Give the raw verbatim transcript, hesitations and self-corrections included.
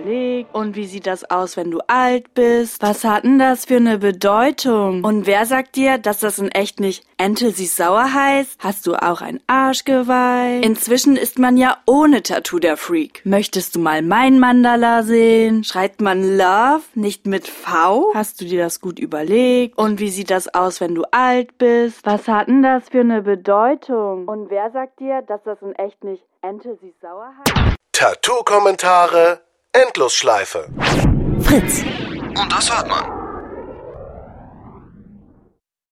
überlegt? Und wie sieht das aus, wenn du alt bist? Was hat denn das für eine Bedeutung? Und wer sagt dir, dass das in echt nicht Ente sie sauer heißt? Hast du auch ein Arschgeweih? Inzwischen ist man ja ohne Tattoo der Freak. Möchtest du mal mein Mandala sehen? Schreibt man Love nicht mit V? Hast du dir das gut überlegt? Und wie sieht das aus, wenn du alt bist? Was hat denn das für eine Bedeutung? Und wer sagt dir, dass das in echt nicht Ente sie sauer heißt? Tattoo-Kommentare, Endlosschleife. Fritz. Und das hört man.